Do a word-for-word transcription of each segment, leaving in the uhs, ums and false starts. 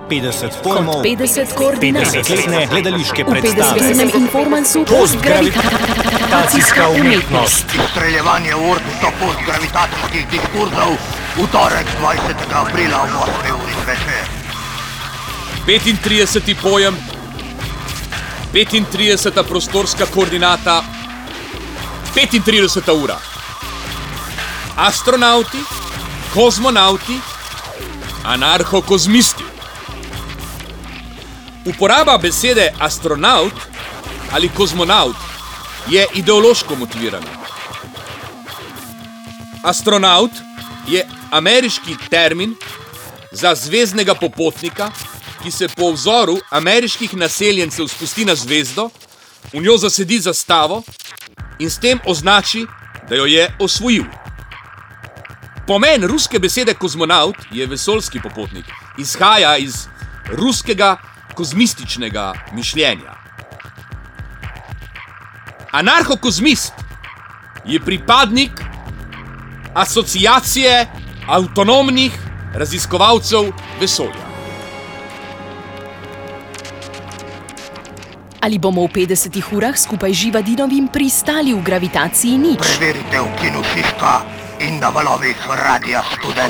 petdeset pojmov, petdeset koordinat, petdesetletne gledališke v predstave. petdesetletnem informansu postgravitacijska umetnost. Izstreljevanje ur do postgravitacijskih diskurzov v torek dvajsetega aprila ob osmi uri zvečer. petintrideseti pojem, petintrideseta prostorska koordinata, petintrideseta ura. Astronauti, kozmonauti, anarhokozmisti. Uporaba besede astronaut ali kozmonaut je ideološko motivirana. Astronaut je ameriški termin za zvezdnega popotnika, ki se po vzoru ameriških naseljencev spusti na zvezdo, v njo zasedi zastavo in s tem označi, da jo je osvojil. Pomen ruske besede kozmonaut je vesoljski popotnik, izhaja iz ruskega kozmističnega mišljenja. Anarhokozmist je pripadnik asociacije avtonomnih raziskovalcev vesolja. Ali bomo v petdesetih urah skupaj z Živadinovim pristali v gravitaciji nič? Preverite v kinu Šiška in na valovih Radia Študent.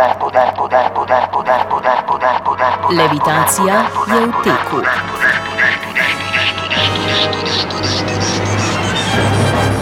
Levitacija je v teku.